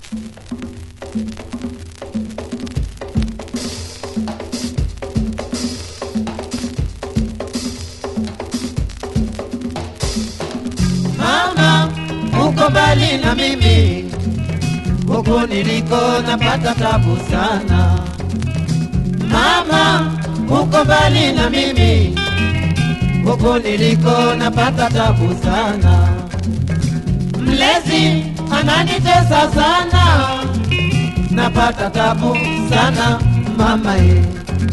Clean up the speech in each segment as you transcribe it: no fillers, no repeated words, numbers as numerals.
Mama, uko mbali na mimi, huku niliko napata tabu sana. Mama, uko mbali na mimi, huku niliko napata tabu sana. Mlezi ananitesa sana, napata tabu sana mama ye.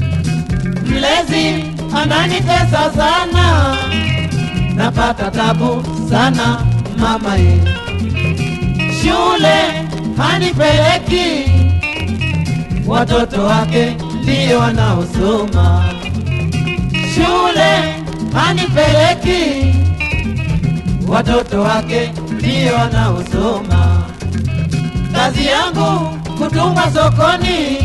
Mlezi ananitesa sana, napata tabu sana mama ye. Shule hanipeleki, watoto wake ndio wanaosoma. Shule hanipeleki, watoto wake ndio wanaosoma. Kazi yangu kutumwa sokoni.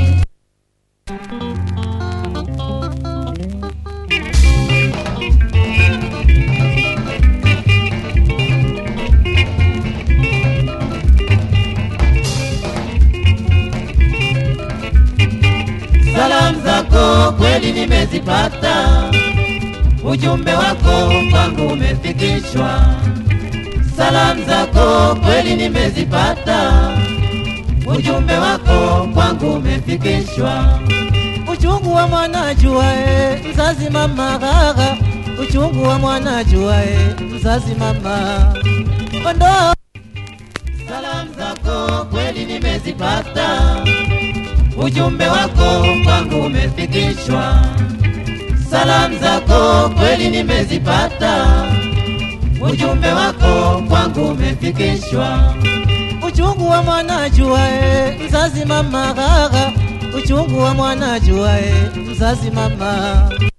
Salamu zako kweli nimezipata, ujumbe wako kwangu umefikishwa. Salamu zako kweli nimezipata, ujumbe wako kwangu umefikishwa. Uchungu wa mwana juae, mzazi mama gaga. Uchungu wa mwana juae, mzazi mama ondoa. Salamu zako kweli nimezipata, ujumbe wako kwangu umefikishwa. Salamu zako kweli nimezipata, ujumbe wako kwangu umefikishwa. Uchungu wa mwana juae, mzazi mama gaga. Uchungu wa mwana juae, mzazi mama